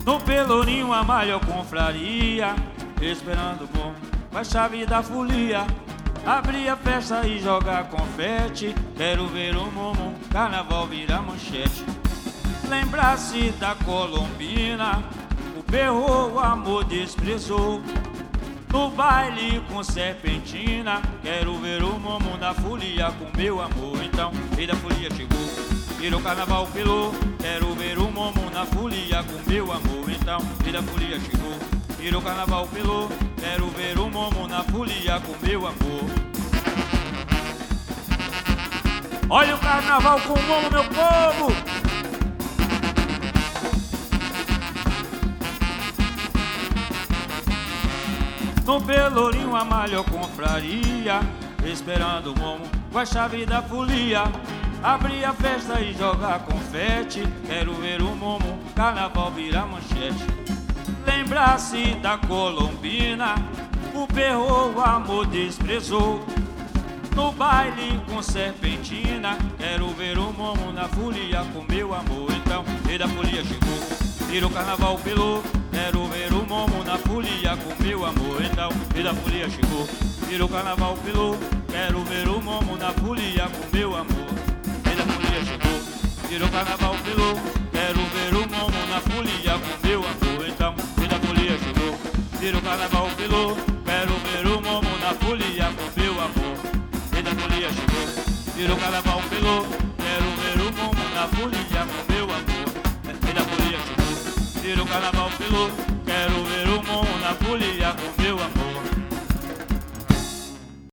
No Pelourinho a maior confraria, esperando o bom com a chave da folia. Abrir a festa e jogar confete, quero ver o mumu, carnaval virar manchete. Lembrar-se da Colombina, o perro o amor desprezou. No baile com serpentina, quero ver o mumu na folia com meu amor. Então, rei da folia chegou, virou carnaval pelou. Quero ver o mumu na folia com meu amor. Então, rei da folia chegou, virou carnaval pelou. Quero ver o mumu na folia com meu amor. Olha o carnaval com o mumu, meu povo! No Pelourinho a maior confraria, esperando o mumu com a chave da folia. Abrir a festa e jogar confete, quero ver o mumu, carnaval virar manchete. Lembrar-se da Colombina, o perro o amor desprezou. No baile com serpentina, quero ver o mumu na folia com meu amor. Então, rei da folia chegou, virou carnaval pelou. Quero ver o mumu na folia com meu amor. Então, rei da folia chegou, virou carnaval pelou. Quero ver o mumu na folia com meu amor. Rei da folia chegou, virou carnaval pelou. Quero ver o mumu na folia com meu amor. Então, rei da folia chegou, virou carnaval pelou. Quero ver o mumu na folia com meu amor. Rei da folia chegou, virou carnaval pelou. Quero ver o mumu na folia com meu amor. Rei da folia chegou, virou carnaval pelou. Quero ver o mumu